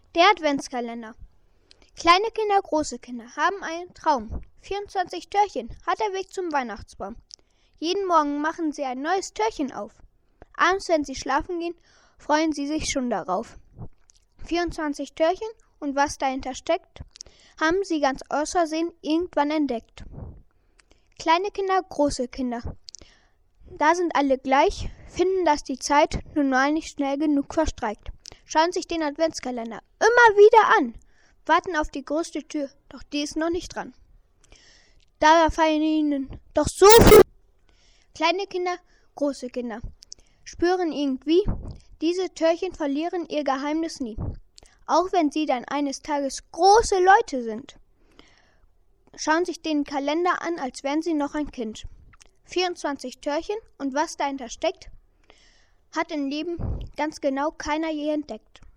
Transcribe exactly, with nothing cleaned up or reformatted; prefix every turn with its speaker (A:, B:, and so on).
A: Der Adventskalender. Kleine Kinder, große Kinder haben einen Traum. vierundzwanzig Türchen hat der Weg zum Weihnachtsbaum. Jeden Morgen machen sie ein neues Türchen auf. Abends, wenn sie schlafen gehen, freuen sie sich schon darauf. vierundzwanzig Türchen und was dahinter steckt, haben sie ganz aus Versehen irgendwann entdeckt. Kleine Kinder, große Kinder. Da sind alle gleich, finden, dass die Zeit nun mal nicht schnell genug verstreicht. Schauen sich den Adventskalender immer wieder an, warten auf die größte Tür, doch die ist noch nicht dran. Dabei fallen ihnen doch so viel. Kleine Kinder, große Kinder spüren irgendwie, diese Türchen verlieren ihr Geheimnis nie. Auch wenn sie dann eines Tages große Leute sind, schauen sich den Kalender an, als wären sie noch ein Kind. vierundzwanzig Türchen und was dahinter steckt, hat im Leben ganz genau keiner je entdeckt.